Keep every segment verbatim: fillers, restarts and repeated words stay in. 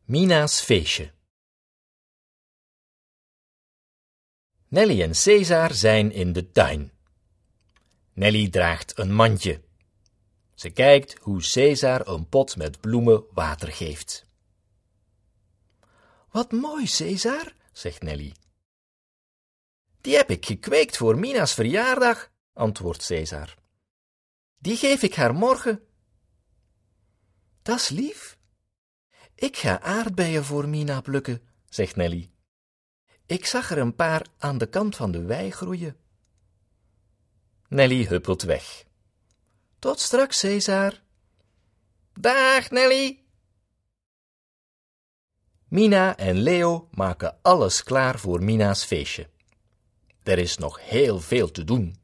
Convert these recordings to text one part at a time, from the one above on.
Mina's feestje. Nelly en Cesar zijn in de tuin. Nelly draagt een mandje. Ze kijkt hoe Cesar een pot met bloemen water geeft. Wat mooi, Cesar, zegt Nelly. Die heb ik gekweekt voor Mina's verjaardag, antwoordt Cesar. Die geef ik haar morgen. Dat is lief. Ik ga aardbeien voor Mina plukken, zegt Nelly. Ik zag er een paar aan de kant van de wei groeien. Nelly huppelt weg. Tot straks, Cesar. Dag, Nelly. Mina en Leo maken alles klaar voor Mina's feestje. Er is nog heel veel te doen.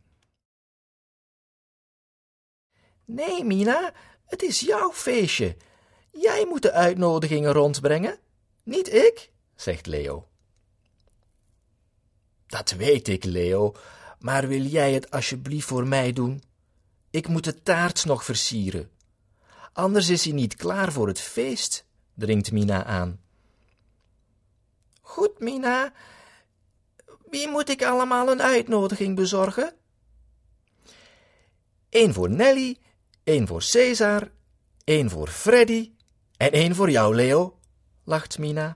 Nee, Mina, het is jouw feestje. Jij moet de uitnodigingen rondbrengen, niet ik, zegt Leo. Dat weet ik, Leo, maar wil jij het alsjeblieft voor mij doen? Ik moet de taart nog versieren. Anders is hij niet klaar voor het feest, dringt Mina aan. Goed, Mina. Wie moet ik allemaal een uitnodiging bezorgen? Eén voor Nelly, één voor Cesar, één voor Freddy en één voor jou, Leo, lacht Mina.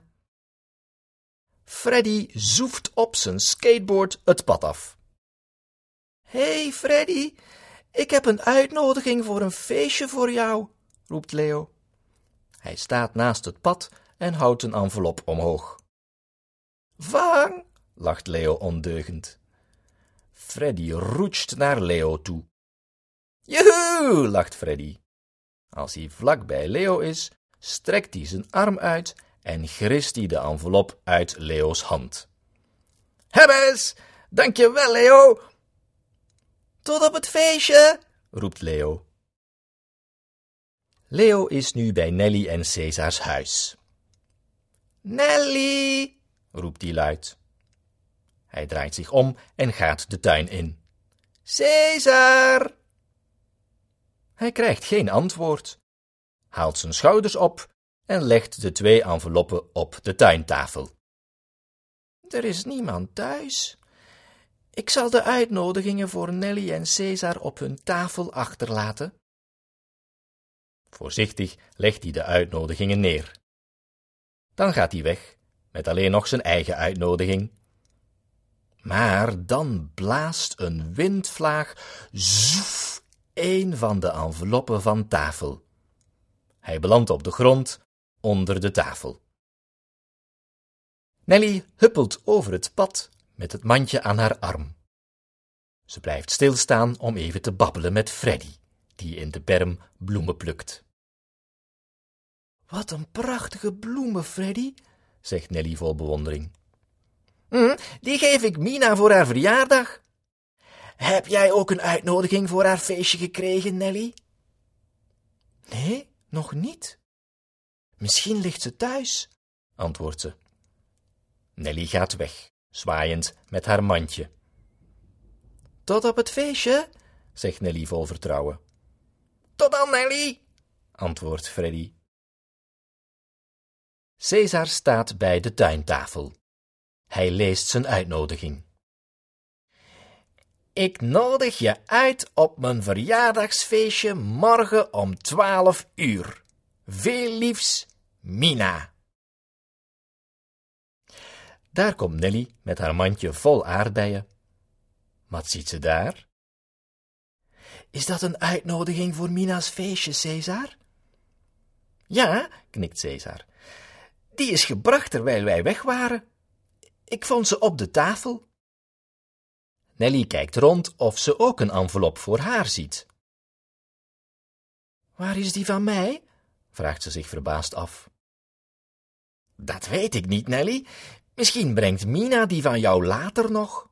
Freddy zoeft op zijn skateboard het pad af. Hé, hey Freddy, ik heb een uitnodiging voor een feestje voor jou, roept Leo. Hij staat naast het pad en houdt een envelop omhoog. Vang, lacht Leo ondeugend. Freddy roetst naar Leo toe. Joehoe, lacht Freddy. Als hij vlak bij Leo is, strekt hij zijn arm uit en grist hij de envelop uit Leo's hand. Hebbes, dankjewel, Leo. Tot op het feestje, roept Leo. Leo is nu bij Nelly en Cesar's huis. Nelly, roept hij luid. Hij draait zich om en gaat de tuin in. Cesar! Hij krijgt geen antwoord, haalt zijn schouders op en legt de twee enveloppen op de tuintafel. Er is niemand thuis. Ik zal de uitnodigingen voor Nelly en Cesar op hun tafel achterlaten. Voorzichtig legt hij de uitnodigingen neer. Dan gaat hij weg, met alleen nog zijn eigen uitnodiging. Maar dan blaast een windvlaag zoef een van de enveloppen van tafel. Hij belandt op de grond onder de tafel. Nelly huppelt over het pad met het mandje aan haar arm. Ze blijft stilstaan om even te babbelen met Freddy, die in de berm bloemen plukt. Wat een prachtige bloemen, Freddy, zegt Nelly vol bewondering. Mm, die geef ik Mina voor haar verjaardag. Heb jij ook een uitnodiging voor haar feestje gekregen, Nelly? Nee, nog niet. Misschien ligt ze thuis, antwoordt ze. Nelly gaat weg, zwaaiend met haar mandje. Tot op het feestje, zegt Nelly vol vertrouwen. Tot dan, Nelly, antwoordt Freddy. Cesar staat bij de tuintafel. Hij leest zijn uitnodiging. Ik nodig je uit op mijn verjaardagsfeestje morgen om twaalf uur. Veel liefs, Mina. Daar komt Nelly met haar mandje vol aardbeien. Wat ziet ze daar? Is dat een uitnodiging voor Mina's feestje, Cesar? Ja, knikt Cesar. Die is gebracht terwijl wij weg waren. Ik vond ze op de tafel. Nelly kijkt rond of ze ook een envelop voor haar ziet. Waar is die van mij? Vraagt ze zich verbaasd af. Dat weet ik niet, Nelly. Misschien brengt Mina die van jou later nog.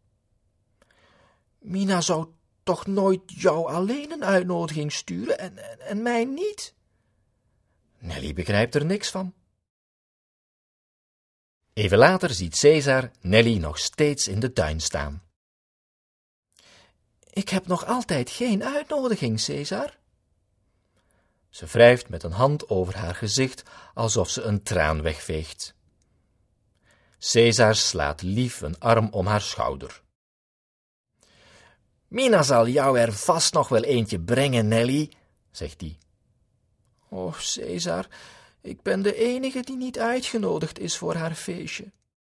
Mina zou toch nooit jou alleen een uitnodiging sturen en, en, en mij niet? Nelly begrijpt er niks van. Even later ziet Cesar Nelly nog steeds in de tuin staan. Ik heb nog altijd geen uitnodiging, Cesar. Ze wrijft met een hand over haar gezicht, alsof ze een traan wegveegt. Caesar slaat lief een arm om haar schouder. Mina zal jou er vast nog wel eentje brengen, Nelly, zegt hij. Oh, Caesar, ik ben de enige die niet uitgenodigd is voor haar feestje.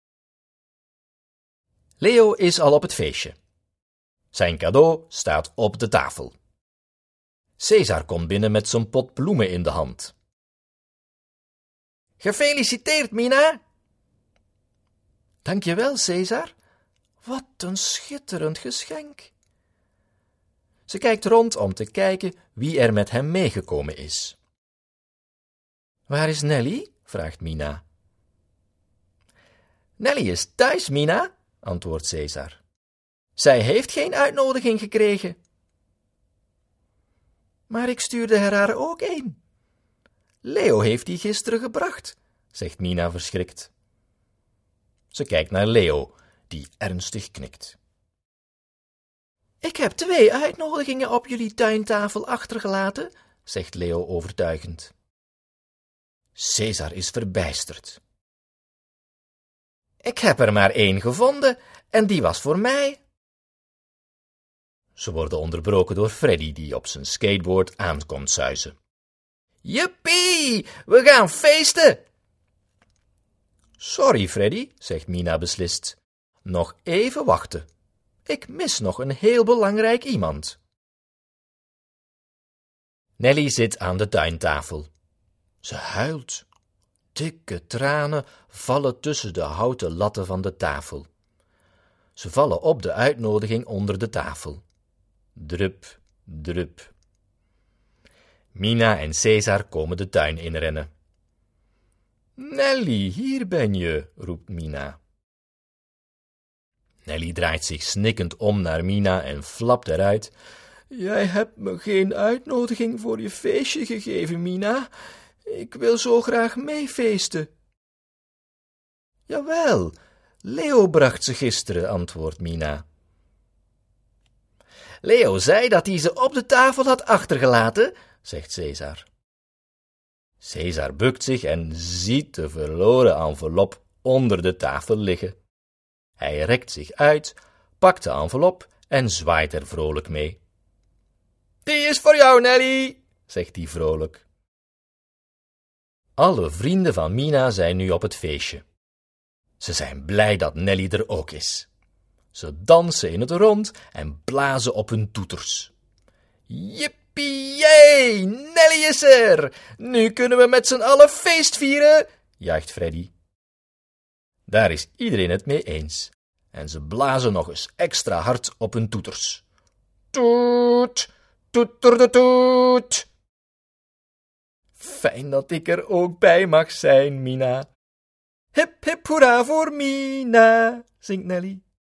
Leo is al op het feestje. Zijn cadeau staat op de tafel. Caesar komt binnen met zijn pot bloemen in de hand. Gefeliciteerd, Mina! Dank je wel, Caesar. Wat een schitterend geschenk. Ze kijkt rond om te kijken wie er met hem meegekomen is. Waar is Nelly? Vraagt Mina. Nelly is thuis, Mina, antwoordt Caesar. Zij heeft geen uitnodiging gekregen. Maar ik stuurde er haar ook een. Leo heeft die gisteren gebracht, zegt Mina verschrikt. Ze kijkt naar Leo, die ernstig knikt. Ik heb twee uitnodigingen op jullie tuintafel achtergelaten, zegt Leo overtuigend. Caesar is verbijsterd. Ik heb er maar één gevonden en die was voor mij. Ze worden onderbroken door Freddy, die op zijn skateboard aankomt suizen. Jippie, we gaan feesten! Sorry, Freddy, zegt Mina beslist. Nog even wachten. Ik mis nog een heel belangrijk iemand. Nelly zit aan de tuintafel. Ze huilt. Dikke tranen vallen tussen de houten latten van de tafel. Ze vallen op de uitnodiging onder de tafel. Drup, drup. Mina en Caesar komen de tuin inrennen. Nelly, hier ben je, roept Mina. Nelly draait zich snikkend om naar Mina en flapt eruit. Jij hebt me geen uitnodiging voor je feestje gegeven, Mina. Ik wil zo graag meefeesten. Jawel, Leo bracht ze gisteren, antwoordt Mina. Leo zei dat hij ze op de tafel had achtergelaten, zegt Caesar. Caesar bukt zich en ziet de verloren envelop onder de tafel liggen. Hij rekt zich uit, pakt de envelop en zwaait er vrolijk mee. Die is voor jou, Nelly, zegt hij vrolijk. Alle vrienden van Mina zijn nu op het feestje. Ze zijn blij dat Nelly er ook is. Ze dansen in het rond en blazen op hun toeters. Jippie-jee, Nelly is er! Nu kunnen we met z'n allen feest vieren, juicht Freddy. Daar is iedereen het mee eens. En ze blazen nog eens extra hard op hun toeters. Toet, toeter-de-toet. Fijn dat ik er ook bij mag zijn, Mina. Hip, hip, hoera voor Mina, zingt Nelly.